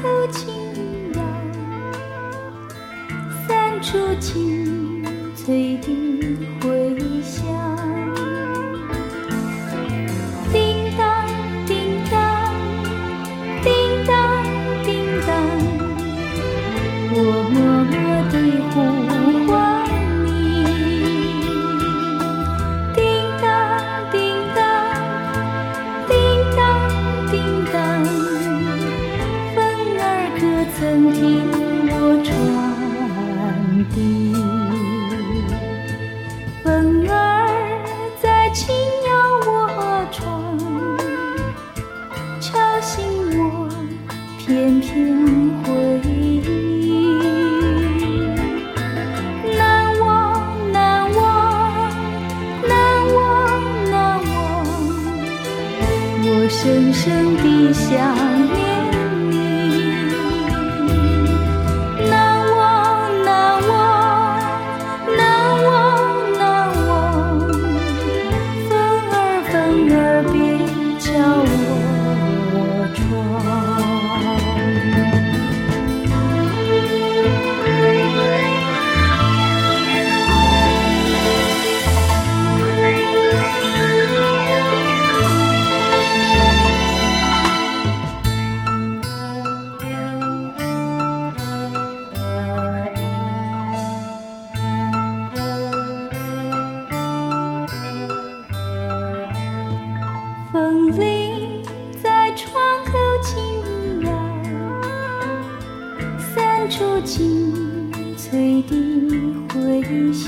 口轻摇，散出清脆的回响。叮当叮当叮当叮当，我默默地呼唤你。叮当叮当叮当叮当，风儿可曾听我传递？风儿在轻摇我窗，敲醒我片片回忆。难忘难忘难忘难忘，我深深地想念你。难忘难忘难忘难忘，风儿别敲我窗。风铃在窗口轻摇，散出清脆的回响。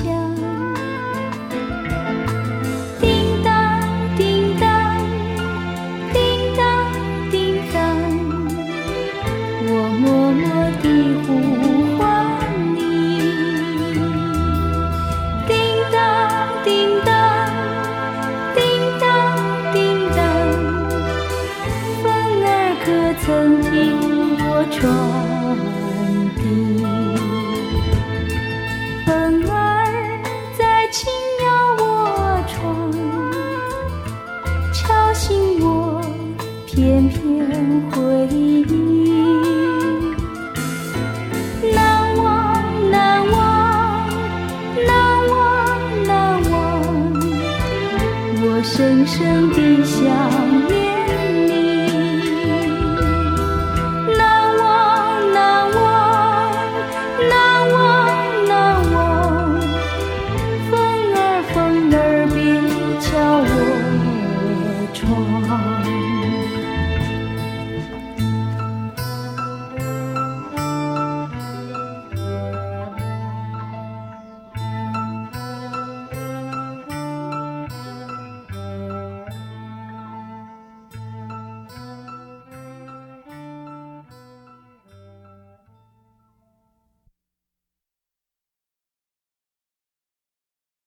叮当叮当叮当叮当，我默默地呼唤你。叮当叮当叮当叮当，风儿可曾听我传递？